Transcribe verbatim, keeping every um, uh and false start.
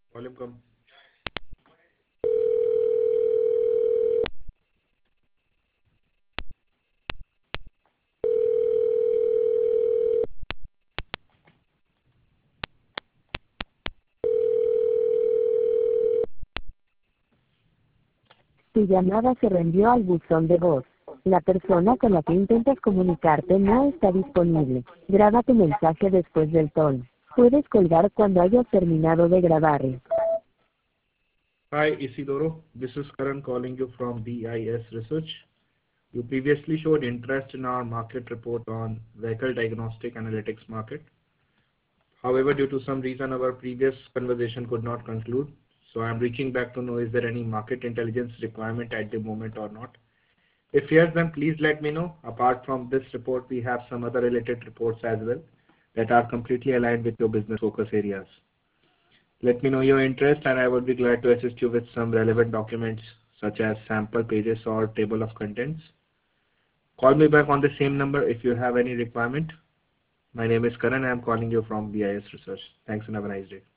Volume come. Tu llamada se reenvió al buzón de voz. La persona con la que intentas comunicarte no está disponible. Graba tu mensaje después del tono. Puedes colgar cuando hayas terminado de grabar. Hi Isidoro, this is Karan calling you from B I S Research. You previously showed interest in our market report on vehicle diagnostic analytics market. However, due to some reason our previous conversation could not conclude. So I am reaching back to know is there any market intelligence requirement at the moment or not. If yes, then please let me know. Apart from this report, we have some other related reports as well that are completely aligned with your business focus areas. Let me know your interest and I would be glad to assist you with some relevant documents such as sample pages or table of contents. Call me back on the same number if you have any requirement. My name is Karan. I am calling you from B I S Research. Thanks and have a nice day.